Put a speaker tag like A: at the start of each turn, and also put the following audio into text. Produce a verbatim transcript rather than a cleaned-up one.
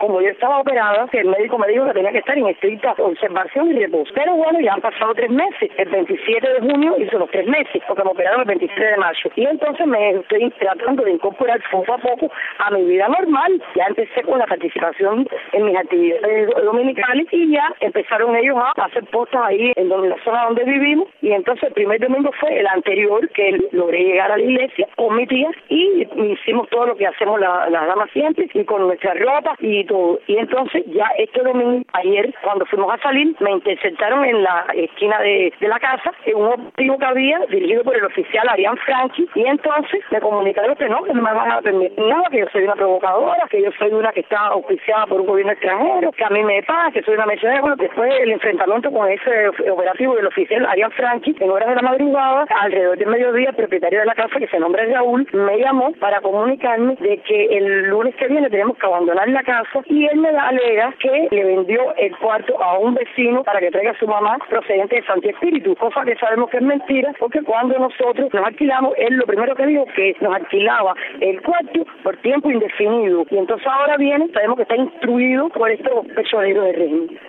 A: como yo estaba operada, que el médico me dijo que tenía que estar en estricta observación y reposo. Pero bueno, ya han pasado tres meses. El veintisiete de junio hizo los tres meses, porque me operaron el veintitrés de mayo. Y entonces me estoy tratando de incorporar poco a poco a mi vida normal. Ya empecé con la participación en mis actividades dominicales y ya empezaron ellos a hacer postas ahí en donde, la zona donde vivimos. Y entonces el primer domingo fue el anterior, que logré llegar a la iglesia con mi tía y hicimos todo lo que hacemos las la damas siempre y con nuestra ropa y todo. Y entonces ya este domingo, ayer, cuando fuimos a salir, me interceptaron en la esquina de, de la casa en un objetivo que había dirigido por el oficial Arián Franchi, y entonces me comunicaron que no, que no me van a permitir nada, que yo soy una provocadora, que yo soy una que está auspiciada por un gobierno extranjero, que a mí me pasa, que soy una mercenaria. Bueno, después del enfrentamiento con ese operativo del oficial Arián Franchi, en horas de la madrugada, alrededor del mediodía, el propietario de la casa, que se nombra Raúl, me llamó para comunicarme de que el lunes que viene tenemos que abandonar la casa, y él me alega que le vendió el cuarto a un vecino para que traiga a su mamá procedente de Santi Espíritu, cosa que sabemos que es mentira, porque cuando nosotros nos alquilamos, él lo primero que dijo que nos alquilaba el cuarto por tiempo indefinido, y entonces ahora viene, sabemos que está instruido por estos personeros de régimen.